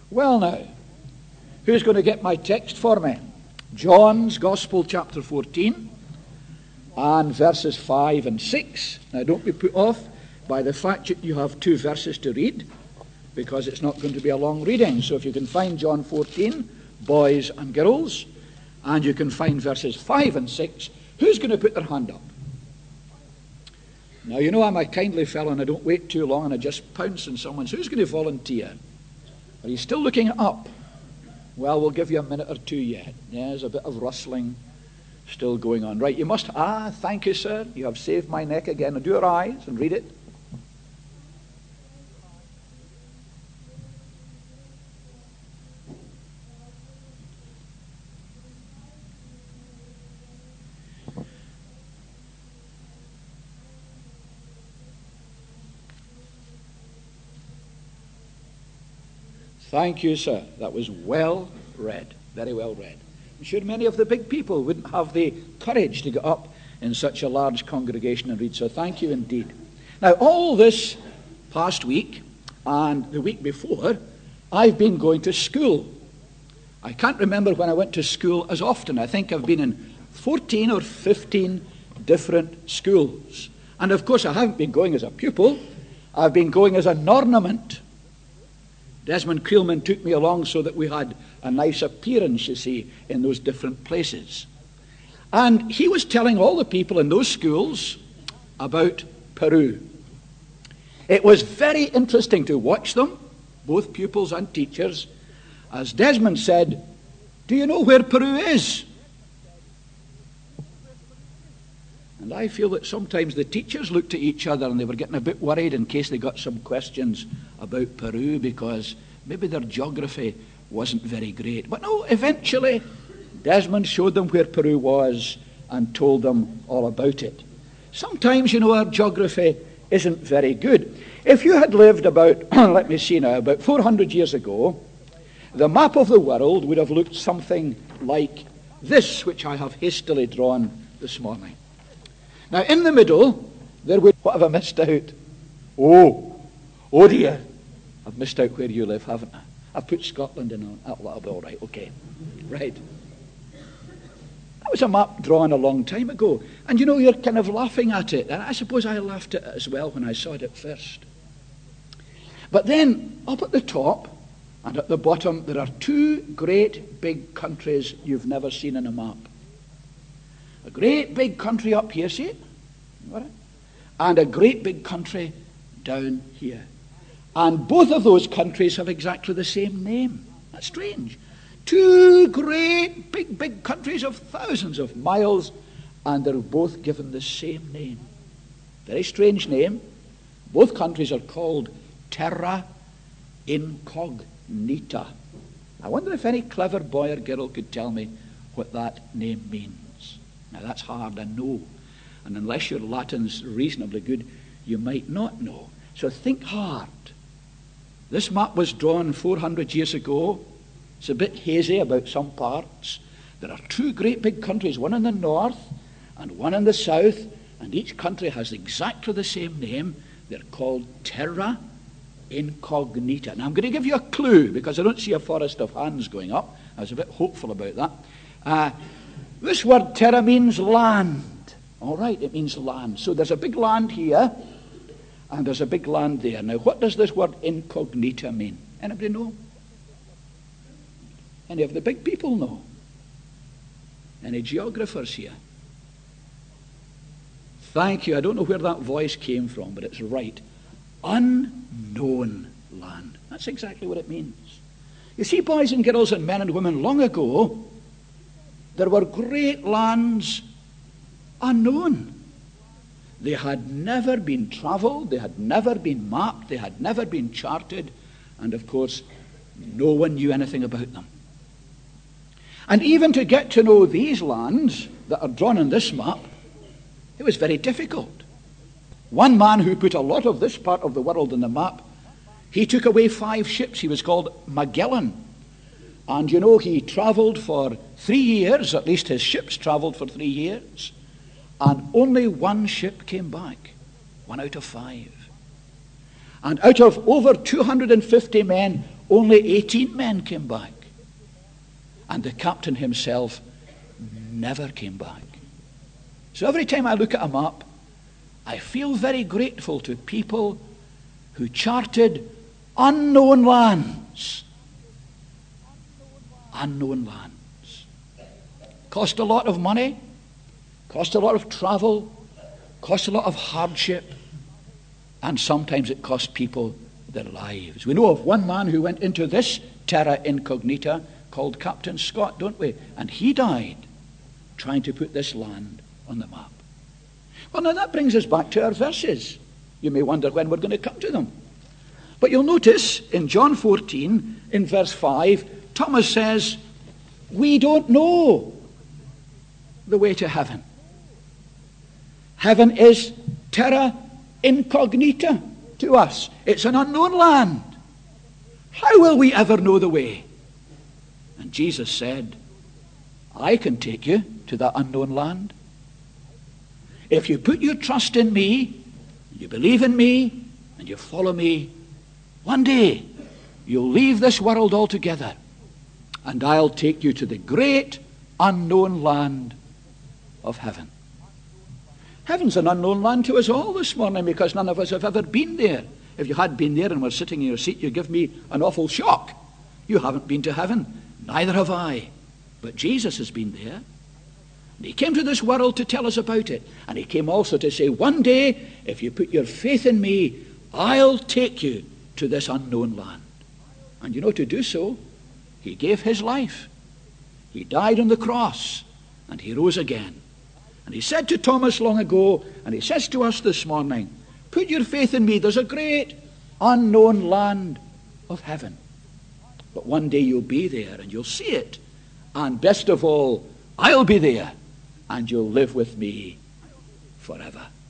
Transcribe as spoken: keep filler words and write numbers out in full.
Well now, who's going to get my text for me? John's Gospel, chapter fourteen, and verses five and six. Now don't be put off by the fact that you have two verses to read, because it's not going to be a long reading. So if you can find John fourteen, boys and girls, and you can find verses five and six, who's going to put their hand up? Now, you know I'm a kindly fellow and I don't wait too long and I just pounce on someone. So who's going to volunteer? Are you still looking up? Well, we'll give you a minute or two yet. Yeah, there's a bit of rustling still going on. Right, you must, ah, thank you, sir. You have saved my neck again. And do your eyes and read it. Thank you, sir. That was well read, very well read. I'm sure many of the big people wouldn't have the courage to get up in such a large congregation and read, so thank you indeed. Now, all this past week and the week before, I've been going to school. I can't remember when I went to school as often. I think I've been in fourteen or fifteen different schools. And of course, I haven't been going as a pupil. I've been going as an ornament. Desmond Creelman took me along so that we had a nice appearance, you see, in those different places. And he was telling all the people in those schools about Peru. It was very interesting to watch them, both pupils and teachers. As Desmond said, "Do you know where Peru is?" And I feel that sometimes the teachers looked at each other and they were getting a bit worried in case they got some questions about Peru, because maybe their geography wasn't very great. But no, eventually Desmond showed them where Peru was and told them all about it. Sometimes, you know, our geography isn't very good. If you had lived about, let me see now, about four hundred years ago, the map of the world would have looked something like this, which I have hastily drawn this morning. Now, in the middle, there would... What have I missed out? Oh, oh dear. I've missed out where you live, haven't I? I've put Scotland in on. Oh, that'll be all right, okay. Right. That was a map drawn a long time ago. And you know, you're kind of laughing at it. And I suppose I laughed at it as well when I saw it at first. But then, up at the top and at the bottom, there are two great big countries you've never seen in a map. A great big country up here, see it? Got it? And a great big country down here. And both of those countries have exactly the same name. That's strange. Two great big, big countries of thousands of miles, and they're both given the same name. Very strange name. Both countries are called Terra Incognita. I wonder if any clever boy or girl could tell me what that name means. Now that's hard, I know. And unless your Latin's reasonably good, you might not know. So think hard. This map was drawn four hundred years ago. It's a bit hazy about some parts. There are two great big countries, one in the north and one in the south, and each country has exactly the same name. They're called Terra Incognita. Now I'm going to give you a clue, because I don't see a forest of hands going up. I was a bit hopeful about that. Uh, This word terra means land. All right, it means land. So there's a big land here, and there's a big land there. Now, what does this word incognita mean? Anybody know? Any of the big people know? Any geographers here? Thank you. I don't know where that voice came from, but it's right. Unknown land. That's exactly what it means. You see, boys and girls and men and women, long ago, there were great lands unknown. They had never been traveled, they had never been mapped, they had never been charted, and of course, no one knew anything about them. And even to get to know these lands that are drawn on this map, it was very difficult. One man who put a lot of this part of the world on the map, he took away five ships. He was called Magellan. And you know, he traveled for three years, at least his ships traveled for three years, and only one ship came back, one out of five. And out of over two hundred fifty men, only eighteen men came back. And the captain himself never came back. So every time I look at a map, I feel very grateful to people who charted unknown lands. Unknown lands. Cost a lot of money, cost a lot of travel, cost a lot of hardship, and sometimes it cost people their lives. We know of one man who went into this terra incognita called Captain Scott, don't we? And he died trying to put this land on the map. Well, now that brings us back to our verses. You may wonder when we're going to come to them. But you'll notice in John fourteen, in verse five, Thomas says, we don't know the way to heaven. Heaven is terra incognita to us. It's an unknown land. How will we ever know the way? And Jesus said, I can take you to that unknown land. If you put your trust in me, you believe in me, and you follow me, one day you'll leave this world altogether, and I'll take you to the great unknown land of heaven. Heaven's an unknown land to us all this morning because none of us have ever been there. If you had been there and were sitting in your seat, you'd give me an awful shock. You haven't been to heaven. Neither have I. But Jesus has been there. And he came to this world to tell us about it. And he came also to say, one day, if you put your faith in me, I'll take you to this unknown land. And you know, to do so, he gave his life. He died on the cross, and he rose again. And he said to Thomas long ago, and he says to us this morning, put your faith in me. There's a great unknown land of heaven. But one day you'll be there and you'll see it. And best of all, I'll be there and you'll live with me forever.